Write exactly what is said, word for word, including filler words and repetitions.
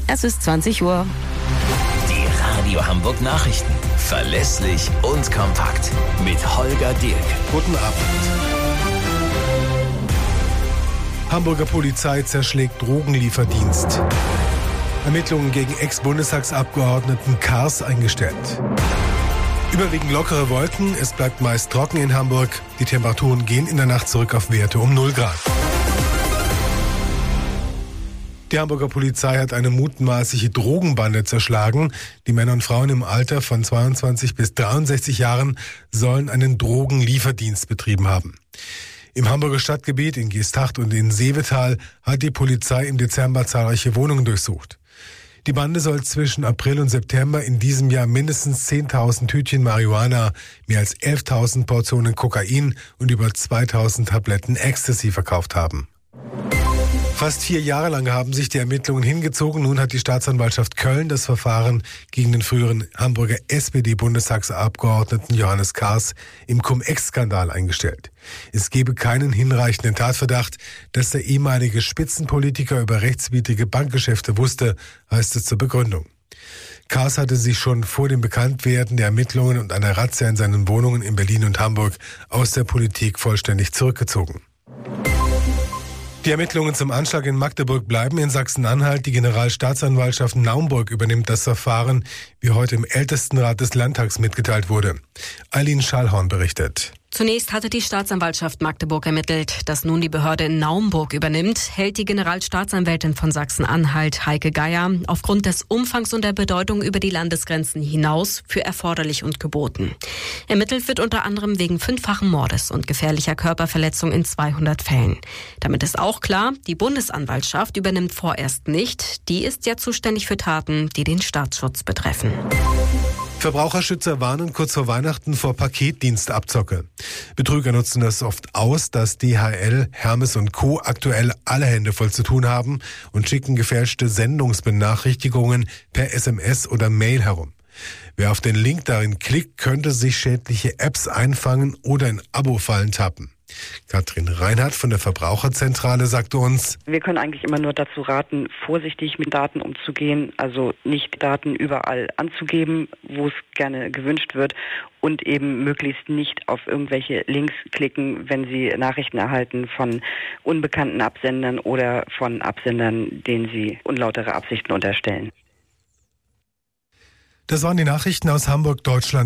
Es ist zwanzig Uhr. Die Radio Hamburg Nachrichten. Verlässlich und kompakt. Mit Holger Dirk. Guten Abend. Hamburger Polizei zerschlägt Drogenlieferdienst. Ermittlungen gegen Ex-Bundestagsabgeordneten Kars eingestellt. Überwiegend lockere Wolken, es bleibt meist trocken in Hamburg. Die Temperaturen gehen in der Nacht zurück auf Werte um null Grad. Die Hamburger Polizei hat eine mutmaßliche Drogenbande zerschlagen. Die Männer und Frauen im Alter von zweiundzwanzig bis dreiundsechzig Jahren sollen einen Drogenlieferdienst betrieben haben. Im Hamburger Stadtgebiet, in Geesthacht und in Seevetal, hat die Polizei im Dezember zahlreiche Wohnungen durchsucht. Die Bande soll zwischen April und September in diesem Jahr mindestens zehntausend Tütchen Marihuana, mehr als elftausend Portionen Kokain und über zweitausend Tabletten Ecstasy verkauft haben. Fast vier Jahre lang haben sich die Ermittlungen hingezogen. Nun hat die Staatsanwaltschaft Köln das Verfahren gegen den früheren Hamburger S P D-Bundestagsabgeordneten Johannes Kars im Cum-Ex-Skandal eingestellt. Es gebe keinen hinreichenden Tatverdacht, dass der ehemalige Spitzenpolitiker über rechtswidrige Bankgeschäfte wusste, heißt es zur Begründung. Kars hatte sich schon vor dem Bekanntwerden der Ermittlungen und einer Razzia in seinen Wohnungen in Berlin und Hamburg aus der Politik vollständig zurückgezogen. Die Ermittlungen zum Anschlag in Magdeburg bleiben in Sachsen-Anhalt. Die Generalstaatsanwaltschaft Naumburg übernimmt das Verfahren, wie heute im Ältestenrat des Landtags mitgeteilt wurde. Eileen Schallhorn berichtet. Zunächst hatte die Staatsanwaltschaft Magdeburg ermittelt. Dass nun die Behörde in Naumburg übernimmt, hält die Generalstaatsanwältin von Sachsen-Anhalt, Heike Geier, aufgrund des Umfangs und der Bedeutung über die Landesgrenzen hinaus für erforderlich und geboten. Ermittelt wird unter anderem wegen fünffachen Mordes und gefährlicher Körperverletzung in zweihundert Fällen. Damit ist auch klar, die Bundesanwaltschaft übernimmt vorerst nicht. Die ist ja zuständig für Taten, die den Staatsschutz betreffen. Verbraucherschützer warnen kurz vor Weihnachten vor Paketdienstabzocke. Betrüger nutzen das oft aus, dass D H L, Hermes und Co. aktuell alle Hände voll zu tun haben und schicken gefälschte Sendungsbenachrichtigungen per S M S oder Mail herum. Wer auf den Link darin klickt, könnte sich schädliche Apps einfangen oder in Abo-Fallen tappen. Katrin Reinhardt von der Verbraucherzentrale sagte uns: Wir können eigentlich immer nur dazu raten, vorsichtig mit Daten umzugehen, also nicht Daten überall anzugeben, wo es gerne gewünscht wird, und eben möglichst nicht auf irgendwelche Links klicken, wenn Sie Nachrichten erhalten von unbekannten Absendern oder von Absendern, denen Sie unlautere Absichten unterstellen. Das waren die Nachrichten aus Hamburg, Deutschland.